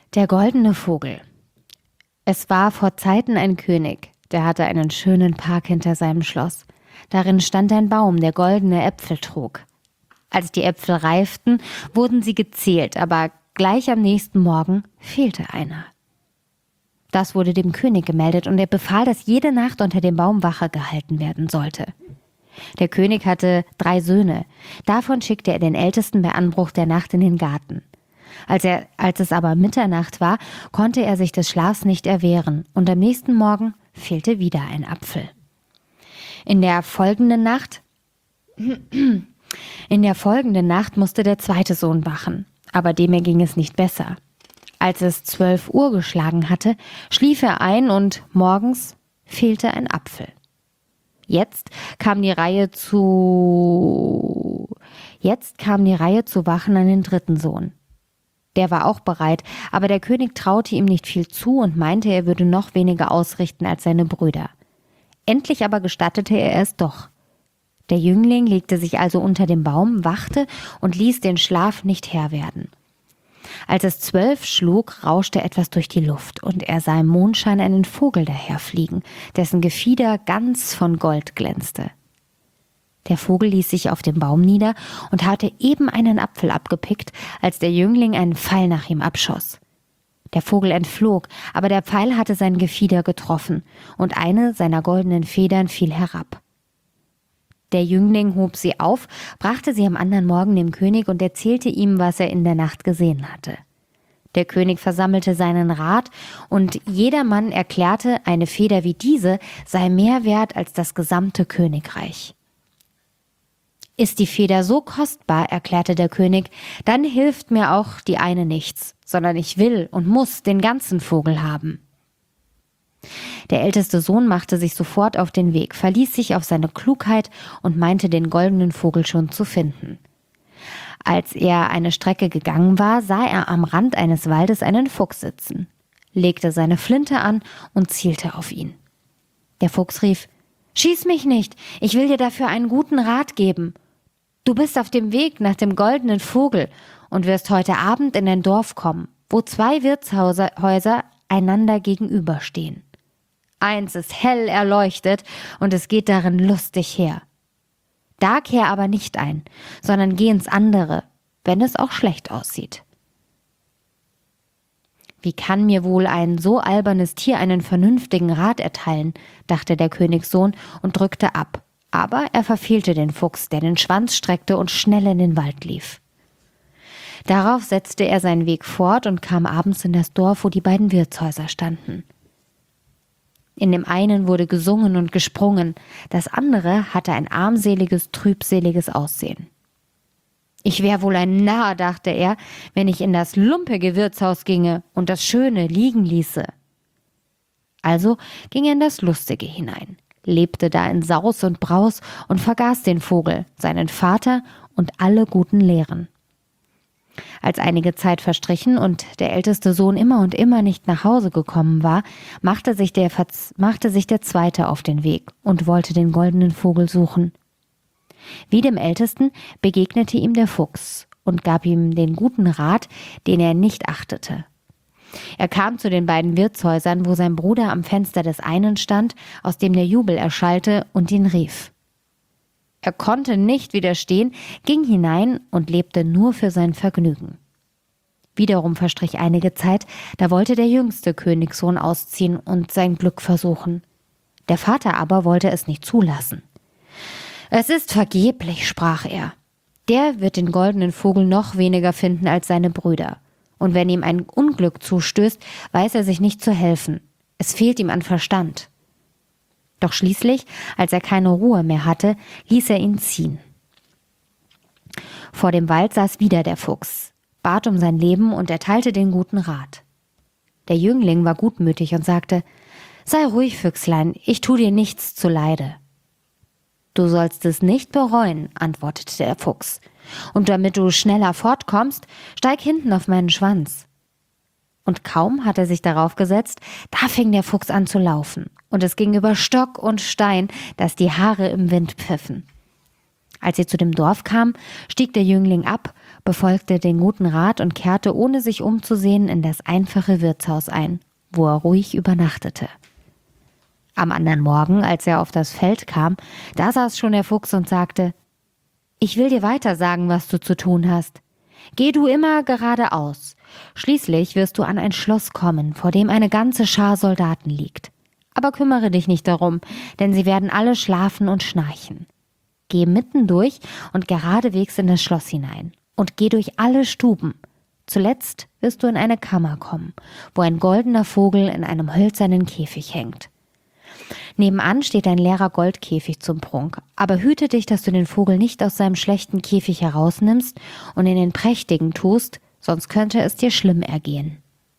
Der goldene Vogel. Es war vor Zeiten ein König, der hatte einen schönen Park hinter seinem Schloss. Darin stand ein Baum, der goldene Äpfel trug. Als die Äpfel reiften, wurden sie gezählt, aber gleich am nächsten Morgen fehlte einer. Das wurde dem König gemeldet und er befahl, dass jede Nacht unter dem Baum Wache gehalten werden sollte. Der König hatte 3 Söhne. Davon schickte er den Ältesten bei Anbruch der Nacht in den Garten. Als es aber Mitternacht war, konnte er sich des Schlafs nicht erwehren und am nächsten Morgen fehlte wieder ein Apfel. In der folgenden Nacht musste der zweite Sohn wachen, aber dem erging es nicht besser. Als es 12 Uhr geschlagen hatte, schlief er ein und morgens fehlte ein Apfel. Jetzt kam die Reihe zu wachen an den dritten Sohn. Der war auch bereit, aber der König traute ihm nicht viel zu und meinte, er würde noch weniger ausrichten als seine Brüder. Endlich aber gestattete er es doch. Der Jüngling legte sich also unter dem Baum, wachte und ließ den Schlaf nicht Herr werden. Als es 12 schlug, rauschte etwas durch die Luft und er sah im Mondschein einen Vogel daherfliegen, dessen Gefieder ganz von Gold glänzte. Der Vogel ließ sich auf dem Baum nieder und hatte eben einen Apfel abgepickt, als der Jüngling einen Pfeil nach ihm abschoss. Der Vogel entflog, aber der Pfeil hatte sein Gefieder getroffen und eine seiner goldenen Federn fiel herab. Der Jüngling hob sie auf, brachte sie am anderen Morgen dem König und erzählte ihm, was er in der Nacht gesehen hatte. Der König versammelte seinen Rat und jedermann erklärte, eine Feder wie diese sei mehr wert als das gesamte Königreich. Ist die Feder so kostbar, erklärte der König, dann hilft mir auch die eine nichts, sondern ich will und muss den ganzen Vogel haben. Der älteste Sohn machte sich sofort auf den Weg, verließ sich auf seine Klugheit und meinte, den goldenen Vogel schon zu finden. Als er eine Strecke gegangen war, sah er am Rand eines Waldes einen Fuchs sitzen, legte seine Flinte an und zielte auf ihn. Der Fuchs rief: »Schieß mich nicht, ich will dir dafür einen guten Rat geben. Du bist auf dem Weg nach dem goldenen Vogel und wirst heute Abend in ein Dorf kommen, wo 2 Wirtshäuser einander gegenüberstehen. Eins ist hell erleuchtet und es geht darin lustig her. Da kehr aber nicht ein, sondern geh ins andere, wenn es auch schlecht aussieht.« Wie kann mir wohl ein so albernes Tier einen vernünftigen Rat erteilen, dachte der Königssohn und drückte ab. Aber er verfehlte den Fuchs, der den Schwanz streckte und schnell in den Wald lief. Darauf setzte er seinen Weg fort und kam abends in das Dorf, wo die beiden Wirtshäuser standen. In dem einen wurde gesungen und gesprungen, das andere hatte ein armseliges, trübseliges Aussehen. »Ich wär wohl ein Narr«, dachte er, »wenn ich in das lumpige Wirtshaus ginge und das Schöne liegen ließe.« Also ging er in das Lustige hinein, lebte da in Saus und Braus und vergaß den Vogel, seinen Vater und alle guten Lehren. Als einige Zeit verstrichen und der älteste Sohn immer und immer nicht nach Hause gekommen war, machte sich der Zweite auf den Weg und wollte den goldenen Vogel suchen. Wie dem Ältesten begegnete ihm der Fuchs und gab ihm den guten Rat, den er nicht achtete. Er kam zu den beiden Wirtshäusern, wo sein Bruder am Fenster des einen stand, aus dem der Jubel erschallte, und ihn rief. Er konnte nicht widerstehen, ging hinein und lebte nur für sein Vergnügen. Wiederum verstrich einige Zeit, da wollte der jüngste Königssohn ausziehen und sein Glück versuchen. Der Vater aber wollte es nicht zulassen. »Es ist vergeblich«, sprach er. »Der wird den goldenen Vogel noch weniger finden als seine Brüder. Und wenn ihm ein Unglück zustößt, weiß er sich nicht zu helfen. Es fehlt ihm an Verstand.« Doch schließlich, als er keine Ruhe mehr hatte, ließ er ihn ziehen. Vor dem Wald saß wieder der Fuchs, bat um sein Leben und erteilte den guten Rat. Der Jüngling war gutmütig und sagte: »Sei ruhig, Füchslein, ich tu dir nichts zuleide.« »Du sollst es nicht bereuen«, antwortete der Fuchs. »Und damit du schneller fortkommst, steig hinten auf meinen Schwanz.« Und kaum hat er sich darauf gesetzt, da fing der Fuchs an zu laufen. Und es ging über Stock und Stein, dass die Haare im Wind pfiffen. Als sie zu dem Dorf kam, stieg der Jüngling ab, befolgte den guten Rat und kehrte, ohne sich umzusehen, in das einfache Wirtshaus ein, wo er ruhig übernachtete. Am anderen Morgen, als er auf das Feld kam, da saß schon der Fuchs und sagte: »Ich will dir weiter sagen, was du zu tun hast. Geh du immer geradeaus. Schließlich wirst du an ein Schloss kommen, vor dem eine ganze Schar Soldaten liegt. Aber kümmere dich nicht darum, denn sie werden alle schlafen und schnarchen. Geh mitten durch und geradewegs in das Schloss hinein und geh durch alle Stuben. Zuletzt wirst du in eine Kammer kommen, wo ein goldener Vogel in einem hölzernen Käfig hängt. Nebenan steht ein leerer Goldkäfig zum Prunk, aber hüte dich, dass du den Vogel nicht aus seinem schlechten Käfig herausnimmst und in den prächtigen tust, sonst könnte es dir schlimm ergehen.«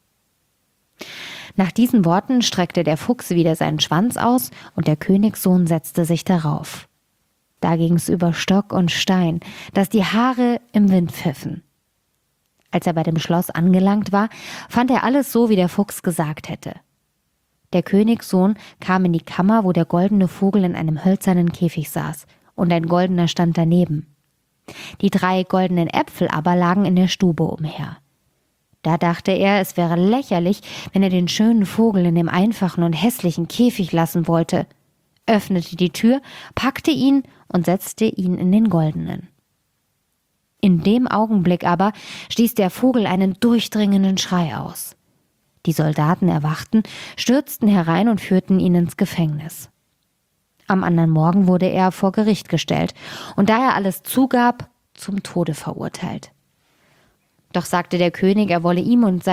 Nach diesen Worten streckte der Fuchs wieder seinen Schwanz aus und der Königssohn setzte sich darauf. Da ging's über Stock und Stein, dass die Haare im Wind pfiffen. Als er bei dem Schloss angelangt war, fand er alles so, wie der Fuchs gesagt hätte. Der Königssohn kam in die Kammer, wo der goldene Vogel in einem hölzernen Käfig saß, und ein goldener stand daneben. Die 3 goldenen Äpfel aber lagen in der Stube umher. Da dachte er, es wäre lächerlich, wenn er den schönen Vogel in dem einfachen und hässlichen Käfig lassen wollte, öffnete die Tür, packte ihn und setzte ihn in den goldenen. In dem Augenblick aber stieß der Vogel einen durchdringenden Schrei aus. Die Soldaten erwachten, stürzten herein und führten ihn ins Gefängnis. Am anderen Morgen wurde er vor Gericht gestellt und da er alles zugab, zum Tode verurteilt. Doch sagte der König, er wolle ihm unter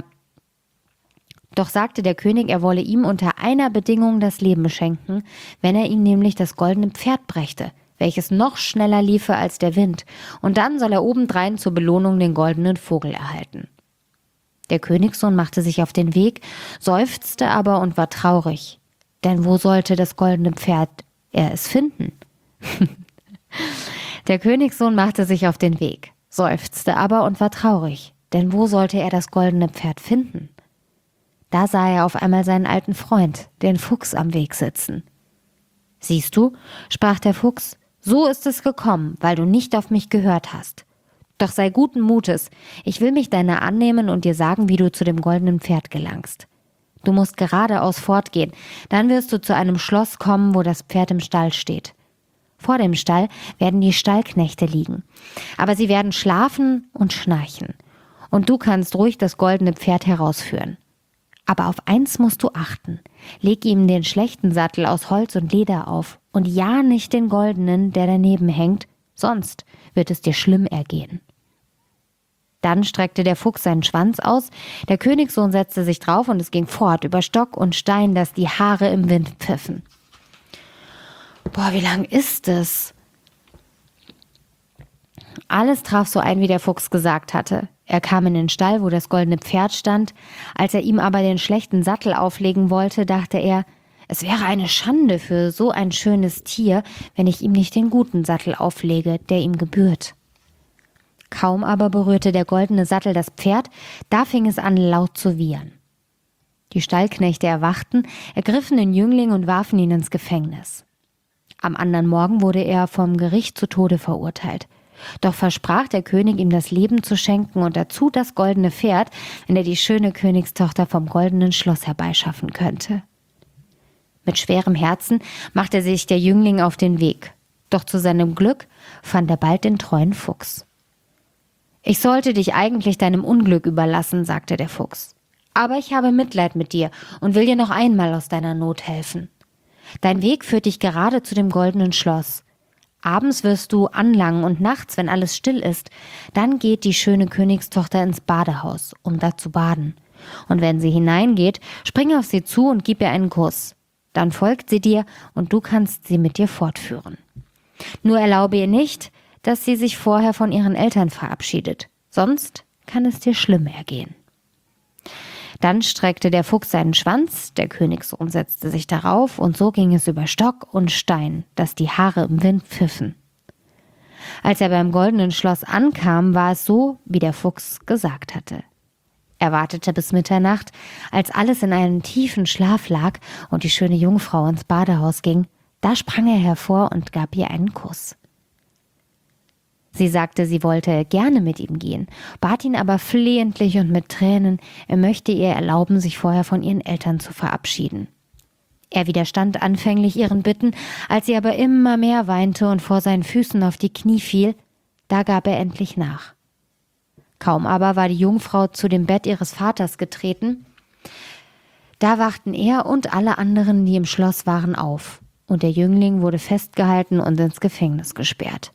einer Bedingung das Leben schenken, wenn er ihm nämlich das goldene Pferd brächte, welches noch schneller liefe als der Wind, und dann soll er obendrein zur Belohnung den goldenen Vogel erhalten. Der Königssohn machte sich auf den Weg, seufzte aber und war traurig, denn wo sollte das goldene Pferd er es finden? Der Königssohn machte sich auf den Weg, seufzte aber und war traurig, denn wo sollte er das goldene Pferd finden? Da sah er auf einmal seinen alten Freund, den Fuchs, am Weg sitzen. »Siehst du«, sprach der Fuchs, »so ist es gekommen, weil du nicht auf mich gehört hast. Doch sei guten Mutes, ich will mich deiner annehmen und dir sagen, wie du zu dem goldenen Pferd gelangst. Du musst geradeaus fortgehen, dann wirst du zu einem Schloss kommen, wo das Pferd im Stall steht. Vor dem Stall werden die Stallknechte liegen, aber sie werden schlafen und schnarchen, und du kannst ruhig das goldene Pferd herausführen. Aber auf eins musst du achten, leg ihm den schlechten Sattel aus Holz und Leder auf und ja nicht den goldenen, der daneben hängt, sonst wird es dir schlimm ergehen.« Dann streckte der Fuchs seinen Schwanz aus, der Königssohn setzte sich drauf und es ging fort über Stock und Stein, dass die Haare im Wind pfiffen. Boah, wie lang ist es? Alles traf so ein, wie der Fuchs gesagt hatte. Er kam in den Stall, wo das goldene Pferd stand. Als er ihm aber den schlechten Sattel auflegen wollte, dachte er, es wäre eine Schande für so ein schönes Tier, wenn ich ihm nicht den guten Sattel auflege, der ihm gebührt. Kaum aber berührte der goldene Sattel das Pferd, da fing es an, laut zu wiehern. Die Stallknechte erwachten, ergriffen den Jüngling und warfen ihn ins Gefängnis. Am anderen Morgen wurde er vom Gericht zu Tode verurteilt. Doch versprach der König, ihm das Leben zu schenken und dazu das goldene Pferd, wenn er die schöne Königstochter vom goldenen Schloss herbeischaffen könnte. Mit schwerem Herzen machte sich der Jüngling auf den Weg. Doch zu seinem Glück fand er bald den treuen Fuchs. »Ich sollte dich eigentlich deinem Unglück überlassen«, sagte der Fuchs. »Aber ich habe Mitleid mit dir und will dir noch einmal aus deiner Not helfen. Dein Weg führt dich gerade zu dem goldenen Schloss. Abends wirst du anlangen und nachts, wenn alles still ist, dann geht die schöne Königstochter ins Badehaus, um da zu baden. Und wenn sie hineingeht, spring auf sie zu und gib ihr einen Kuss. Dann folgt sie dir und du kannst sie mit dir fortführen. Nur erlaube ihr nicht, dass sie sich vorher von ihren Eltern verabschiedet, sonst kann es dir schlimm ergehen.« Dann streckte der Fuchs seinen Schwanz, der Königssohn setzte sich darauf und so ging es über Stock und Stein, dass die Haare im Wind pfiffen. Als er beim goldenen Schloss ankam, war es so, wie der Fuchs gesagt hatte. Er wartete bis Mitternacht, als alles in einem tiefen Schlaf lag und die schöne Jungfrau ins Badehaus ging, da sprang er hervor und gab ihr einen Kuss. Sie sagte, sie wollte gerne mit ihm gehen, bat ihn aber flehentlich und mit Tränen, er möchte ihr erlauben, sich vorher von ihren Eltern zu verabschieden. Er widerstand anfänglich ihren Bitten, als sie aber immer mehr weinte und vor seinen Füßen auf die Knie fiel, da gab er endlich nach. Kaum aber war die Jungfrau zu dem Bett ihres Vaters getreten, da wachten er und alle anderen, die im Schloss waren, auf, und der Jüngling wurde festgehalten und ins Gefängnis gesperrt.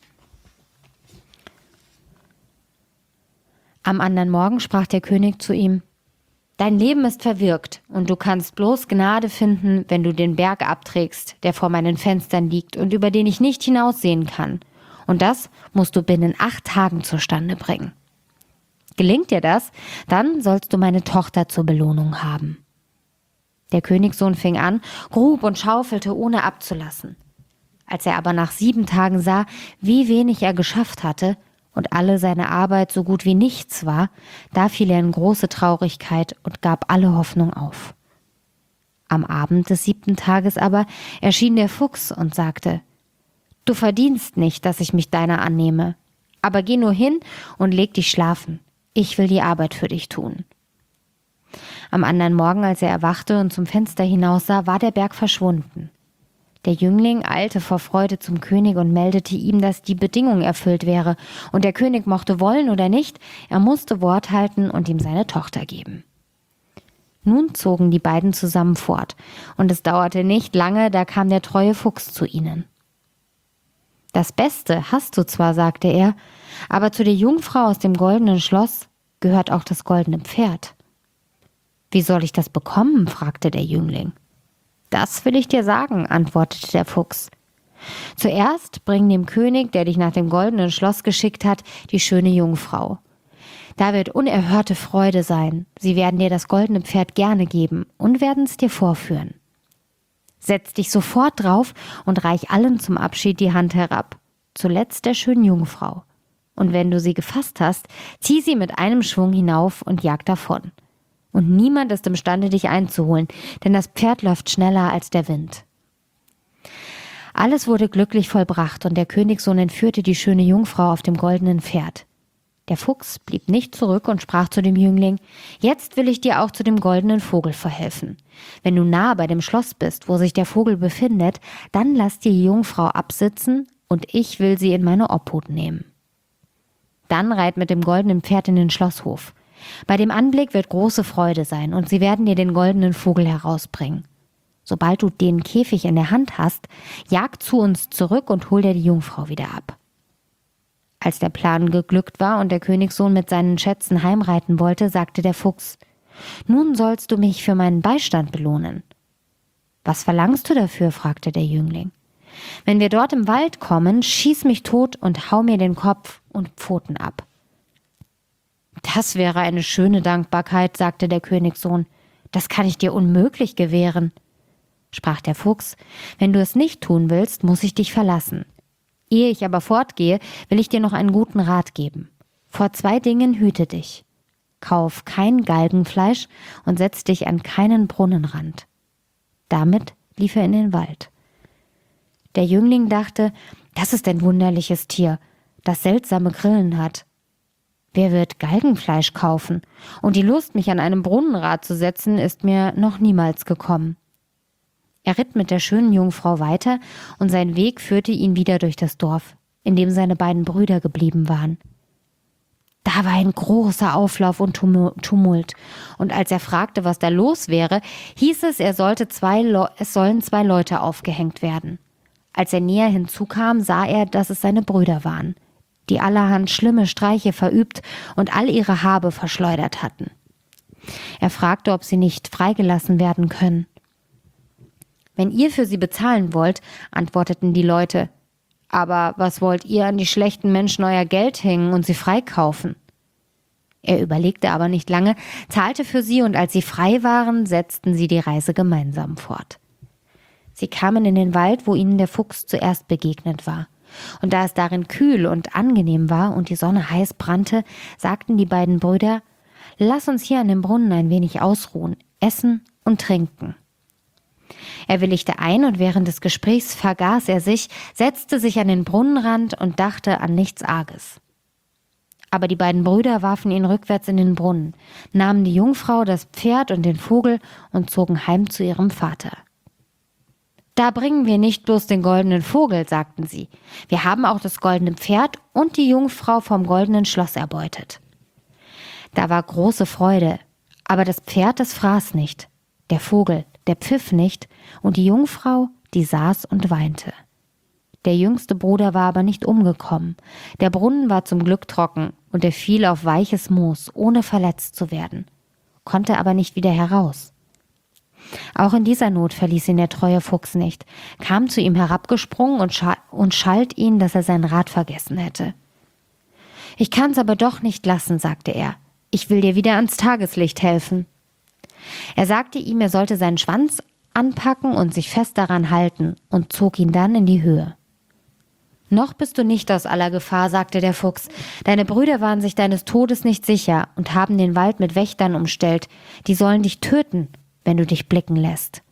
Am anderen Morgen sprach der König zu ihm: Dein Leben ist verwirkt, und du kannst bloß Gnade finden, wenn du den Berg abträgst, der vor meinen Fenstern liegt und über den ich nicht hinaussehen kann. Und das musst du binnen 8 Tagen zustande bringen. Gelingt dir das, dann sollst du meine Tochter zur Belohnung haben. Der Königssohn fing an, grub und schaufelte, ohne abzulassen. Als er aber nach 7 Tagen sah, wie wenig er geschafft hatte und alle seine Arbeit so gut wie nichts war, da fiel er in große Traurigkeit und gab alle Hoffnung auf. Am Abend des 7. Tages aber erschien der Fuchs und sagte: Du verdienst nicht, dass ich mich deiner annehme, aber geh nur hin und leg dich schlafen. Ich will die Arbeit für dich tun. Am anderen Morgen, als er erwachte und zum Fenster hinaussah, war der Berg verschwunden. Der Jüngling eilte vor Freude zum König und meldete ihm, dass die Bedingung erfüllt wäre, und der König mochte wollen oder nicht, er musste Wort halten und ihm seine Tochter geben. Nun zogen die beiden zusammen fort, und es dauerte nicht lange, da kam der treue Fuchs zu ihnen. Das Beste hast du zwar, sagte er, aber zu der Jungfrau aus dem goldenen Schloss gehört auch das goldene Pferd. Wie soll ich das bekommen? Fragte der Jüngling. Das will ich dir sagen, antwortete der Fuchs. Zuerst bring dem König, der dich nach dem goldenen Schloss geschickt hat, die schöne Jungfrau. Da wird unerhörte Freude sein. Sie werden dir das goldene Pferd gerne geben und werden es dir vorführen. Setz dich sofort drauf und reich allen zum Abschied die Hand herab, zuletzt der schönen Jungfrau. Und wenn du sie gefasst hast, zieh sie mit einem Schwung hinauf und jag davon. Und niemand ist imstande, dich einzuholen, denn das Pferd läuft schneller als der Wind. Alles wurde glücklich vollbracht, und der Königssohn entführte die schöne Jungfrau auf dem goldenen Pferd. Der Fuchs blieb nicht zurück und sprach zu dem Jüngling: Jetzt will ich dir auch zu dem goldenen Vogel verhelfen. Wenn du nahe bei dem Schloss bist, wo sich der Vogel befindet, dann lass die Jungfrau absitzen, und ich will sie in meine Obhut nehmen. Dann reit mit dem goldenen Pferd in den Schlosshof. Bei dem Anblick wird große Freude sein, und sie werden dir den goldenen Vogel herausbringen. Sobald du den Käfig in der Hand hast, jag zu uns zurück und hol dir die Jungfrau wieder ab. Als der Plan geglückt war und der Königssohn mit seinen Schätzen heimreiten wollte, sagte der Fuchs: Nun sollst du mich für meinen Beistand belohnen. Was verlangst du dafür? Fragte der Jüngling. Wenn wir dort im Wald kommen, schieß mich tot und hau mir den Kopf und Pfoten ab. Das wäre eine schöne Dankbarkeit, sagte der Königssohn. Das kann ich dir unmöglich gewähren. Sprach der Fuchs: Wenn du es nicht tun willst, muss ich dich verlassen. Ehe ich aber fortgehe, will ich dir noch einen guten Rat geben. Vor 2 Dingen hüte dich. Kauf kein Galgenfleisch und setz dich an keinen Brunnenrand. Damit lief er in den Wald. Der Jüngling dachte: Das ist ein wunderliches Tier, das seltsame Grillen hat. Wer wird Galgenfleisch kaufen? Und die Lust, mich an einem Brunnenrad zu setzen, ist mir noch niemals gekommen. Er ritt mit der schönen Jungfrau weiter, und sein Weg führte ihn wieder durch das Dorf, in dem seine beiden Brüder geblieben waren. Da war ein großer Auflauf und Tumult, und als er fragte, was da los wäre, hieß es, es sollen 2 Leute aufgehängt werden. Als er näher hinzukam, sah er, dass es seine Brüder waren, die allerhand schlimme Streiche verübt und all ihre Habe verschleudert hatten. Er fragte, ob sie nicht freigelassen werden können. Wenn ihr für sie bezahlen wollt, antworteten die Leute, aber was wollt ihr an die schlechten Menschen euer Geld hängen und sie freikaufen? Er überlegte aber nicht lange, zahlte für sie, und als sie frei waren, setzten sie die Reise gemeinsam fort. Sie kamen in den Wald, wo ihnen der Fuchs zuerst begegnet war. Und da es darin kühl und angenehm war und die Sonne heiß brannte, sagten die beiden Brüder: Lass uns hier an dem Brunnen ein wenig ausruhen, essen und trinken. Er willigte ein und während des Gesprächs vergaß er sich, setzte sich an den Brunnenrand und dachte an nichts Arges. Aber die beiden Brüder warfen ihn rückwärts in den Brunnen, nahmen die Jungfrau, das Pferd und den Vogel und zogen heim zu ihrem Vater. »Da bringen wir nicht bloß den goldenen Vogel«, sagten sie. »Wir haben auch das goldene Pferd und die Jungfrau vom goldenen Schloss erbeutet.« Da war große Freude, aber das Pferd, das fraß nicht, der Vogel, der pfiff nicht und die Jungfrau, die saß und weinte. Der jüngste Bruder war aber nicht umgekommen. Der Brunnen war zum Glück trocken und er fiel auf weiches Moos, ohne verletzt zu werden, konnte aber nicht wieder heraus. Auch in dieser Not verließ ihn der treue Fuchs nicht, kam zu ihm herabgesprungen und schalt ihn, dass er sein Rat vergessen hätte. »Ich kann's aber doch nicht lassen«, sagte er. »Ich will dir wieder ans Tageslicht helfen.« Er sagte ihm, er sollte seinen Schwanz anpacken und sich fest daran halten und zog ihn dann in die Höhe. »Noch bist du nicht aus aller Gefahr«, sagte der Fuchs. »Deine Brüder waren sich deines Todes nicht sicher und haben den Wald mit Wächtern umstellt. Die sollen dich töten, wenn du dich blicken lässt.«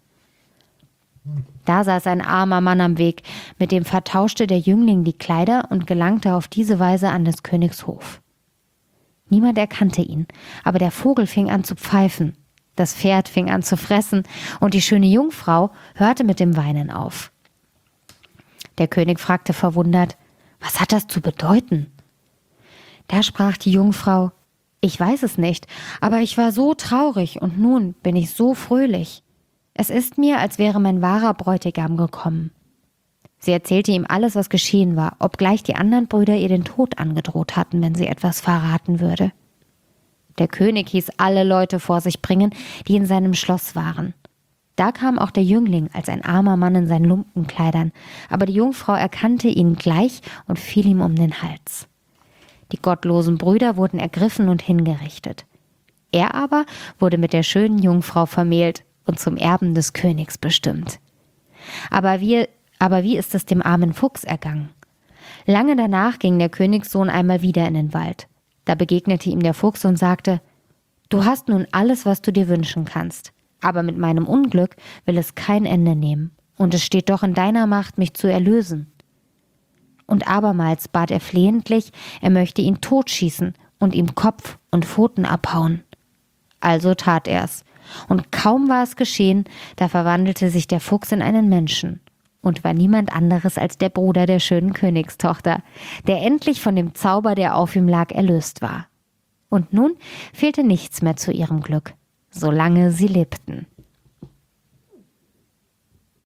Da saß ein armer Mann am Weg, mit dem vertauschte der Jüngling die Kleider und gelangte auf diese Weise an des Königs Hof. Niemand erkannte ihn, aber der Vogel fing an zu pfeifen, das Pferd fing an zu fressen und die schöne Jungfrau hörte mit dem Weinen auf. Der König fragte verwundert, »Was hat das zu bedeuten?« Da sprach die Jungfrau, »Ich weiß es nicht, aber ich war so traurig und nun bin ich so fröhlich. Es ist mir, als wäre mein wahrer Bräutigam gekommen.« Sie erzählte ihm alles, was geschehen war, obgleich die anderen Brüder ihr den Tod angedroht hatten, wenn sie etwas verraten würde. Der König hieß alle Leute vor sich bringen, die in seinem Schloss waren. Da kam auch der Jüngling als ein armer Mann in seinen Lumpenkleidern, aber die Jungfrau erkannte ihn gleich und fiel ihm um den Hals. Die gottlosen Brüder wurden ergriffen und hingerichtet. Er aber wurde mit der schönen Jungfrau vermählt und zum Erben des Königs bestimmt. Aber wie ist es dem armen Fuchs ergangen? Lange danach ging der Königssohn einmal wieder in den Wald. Da begegnete ihm der Fuchs und sagte, »Du hast nun alles, was du dir wünschen kannst, aber mit meinem Unglück will es kein Ende nehmen, und es steht doch in deiner Macht, mich zu erlösen.« Und abermals bat er flehentlich, er möchte ihn totschießen und ihm Kopf und Pfoten abhauen. Also tat er's, und kaum war es geschehen, da verwandelte sich der Fuchs in einen Menschen und war niemand anderes als der Bruder der schönen Königstochter, der endlich von dem Zauber, der auf ihm lag, erlöst war. Und nun fehlte nichts mehr zu ihrem Glück, solange sie lebten.